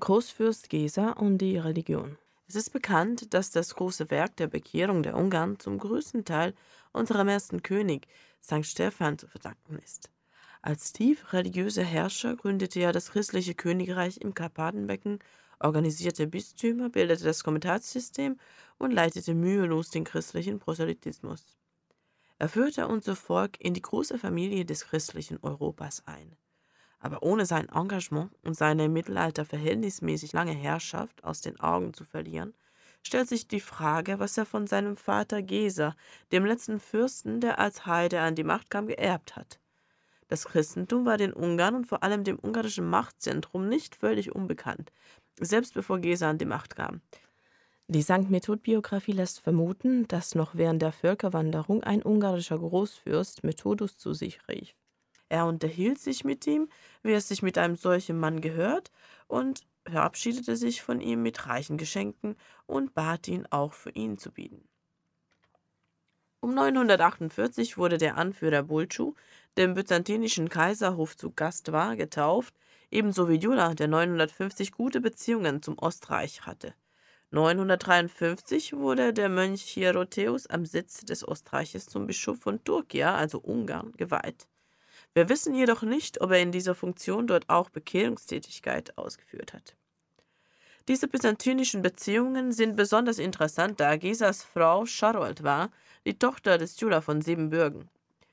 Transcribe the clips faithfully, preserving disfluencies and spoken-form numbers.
Großfürst Gesa und die Religion. Es ist bekannt, dass das große Werk der Bekehrung der Ungarn zum größten Teil unserem ersten König, Sankt Stephan, zu verdanken ist. Als tief religiöser Herrscher gründete er das christliche Königreich im Karpatenbecken, organisierte Bistümer, bildete das Kommentarsystem und leitete mühelos den christlichen Proselytismus. Er führte unser Volk in die große Familie des christlichen Europas ein. Aber ohne sein Engagement und seine im Mittelalter verhältnismäßig lange Herrschaft aus den Augen zu verlieren, stellt sich die Frage, was er von seinem Vater Gesa, dem letzten Fürsten, der als Heide an die Macht kam, geerbt hat. Das Christentum war den Ungarn und vor allem dem ungarischen Machtzentrum nicht völlig unbekannt, selbst bevor Gesa an die Macht kam. Die Sankt Method-Biografie lässt vermuten, dass noch während der Völkerwanderung ein ungarischer Großfürst Methodus zu sich rief. Er unterhielt sich mit ihm, wie es sich mit einem solchen Mann gehört, und verabschiedete sich von ihm mit reichen Geschenken und bat ihn, auch für ihn zu bieten. Um neunhundertachtundvierzig wurde der Anführer Buldschuh, der im byzantinischen Kaiserhof zu Gast war, getauft, ebenso wie Gyula, der neunhundertfünfzig gute Beziehungen zum Ostreich hatte. neunhundertdreiundfünfzig wurde der Mönch Hierotheus am Sitz des Ostreiches zum Bischof von Turkia, also Ungarn, geweiht. Wir wissen jedoch nicht, ob er in dieser Funktion dort auch Bekehrungstätigkeit ausgeführt hat. Diese byzantinischen Beziehungen sind besonders interessant, da Gesas Frau Scharold war, die Tochter des Gyula von Siebenbürgen.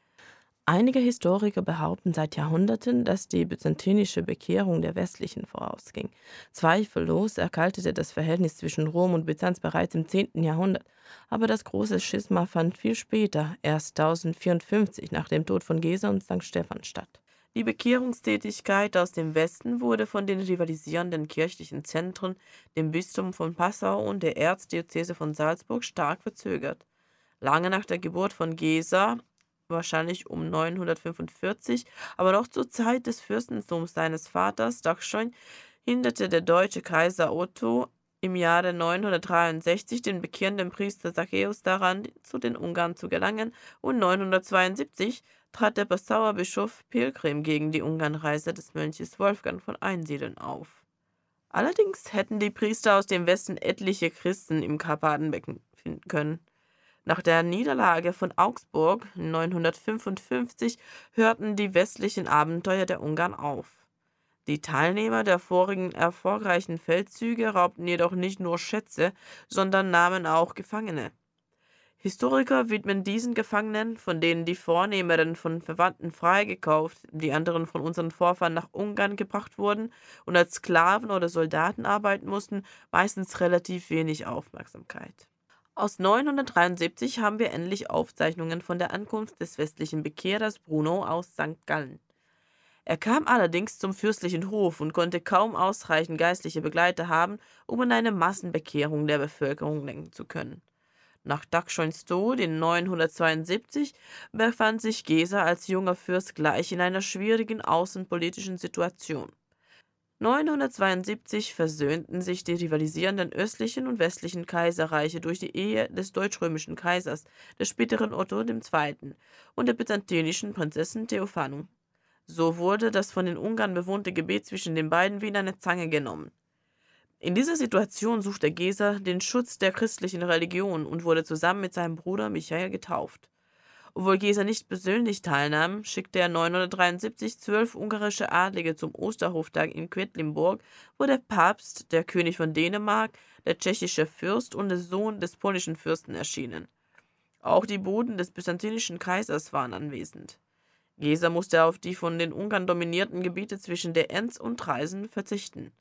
Einige Historiker behaupten seit Jahrhunderten, dass die byzantinische Bekehrung der westlichen vorausging. Zweifellos erkaltete das Verhältnis zwischen Rom und Byzanz bereits im zehnten Jahrhundert, aber das große Schisma fand viel später, erst tausendvierundfünfzig nach dem Tod von Gesa und Sankt Stephan statt. Die Bekehrungstätigkeit aus dem Westen wurde von den rivalisierenden kirchlichen Zentren, dem Bistum von Passau und der Erzdiözese von Salzburg, stark verzögert. Lange nach der Geburt von Gesa, wahrscheinlich um neunhundertfünfundvierzig, aber noch zur Zeit des Fürstentums seines Vaters Dachschon, hinderte der deutsche Kaiser Otto im Jahre neunhundertdreiundsechzig den bekehrenden Priester Zachäus daran, zu den Ungarn zu gelangen, und neunhundertzweiundsiebzig trat der Passauer Bischof Pilgrim gegen die Ungarnreise des Mönches Wolfgang von Einsiedeln auf. Allerdings hätten die Priester aus dem Westen etliche Christen im Karpatenbecken finden können. Nach der Niederlage von Augsburg neunhundertfünfundfünfzig hörten die westlichen Abenteuer der Ungarn auf. Die Teilnehmer der vorigen erfolgreichen Feldzüge raubten jedoch nicht nur Schätze, sondern nahmen auch Gefangene. Historiker widmen diesen Gefangenen, von denen die vornehmeren von Verwandten freigekauft, die anderen von unseren Vorfahren nach Ungarn gebracht wurden und als Sklaven oder Soldaten arbeiten mussten, meistens relativ wenig Aufmerksamkeit. Aus neunhundertdreiundsiebzig haben wir endlich Aufzeichnungen von der Ankunft des westlichen Bekehrers Bruno aus Sankt Gallen. Er kam allerdings zum fürstlichen Hof und konnte kaum ausreichend geistliche Begleiter haben, um an eine Massenbekehrung der Bevölkerung lenken zu können. Nach Dachschons Tod in neunhundertzweiundsiebzig befand sich Gesa als junger Fürst gleich in einer schwierigen außenpolitischen Situation. neunhundertzweiundsiebzig versöhnten sich die rivalisierenden östlichen und westlichen Kaiserreiche durch die Ehe des deutsch-römischen Kaisers, des späteren Otto der Zweite., und der byzantinischen Prinzessin Theophanu. So wurde das von den Ungarn bewohnte Gebiet zwischen den beiden wie in eine Zange genommen. In dieser Situation suchte Gesa den Schutz der christlichen Religion und wurde zusammen mit seinem Bruder Michael getauft. Obwohl Gesa nicht persönlich teilnahm, schickte er neunhundertdreiundsiebzig zwölf ungarische Adlige zum Osterhoftag in Quedlinburg, wo der Papst, der König von Dänemark, der tschechische Fürst und der Sohn des polnischen Fürsten erschienen. Auch die Boten des byzantinischen Kaisers waren anwesend. Gesa musste auf die von den Ungarn dominierten Gebiete zwischen der Enns und Traisen verzichten.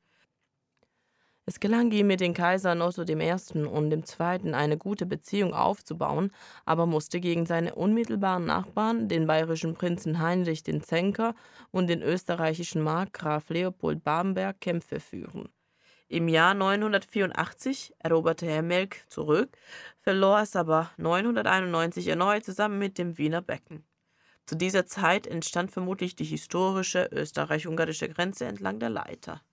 Es gelang ihm mit den Kaisern Otto dem Ersten und dem Zweiten eine gute Beziehung aufzubauen, aber musste gegen seine unmittelbaren Nachbarn, den bayerischen Prinzen Heinrich den Zänker und den österreichischen Markgraf Leopold Babenberg, Kämpfe führen. Im Jahr neunhundertvierundachtzig eroberte er Melk zurück, verlor es aber neunhunderteinundneunzig erneut zusammen mit dem Wiener Becken. Zu dieser Zeit entstand vermutlich die historische österreich-ungarische Grenze entlang der Leitha.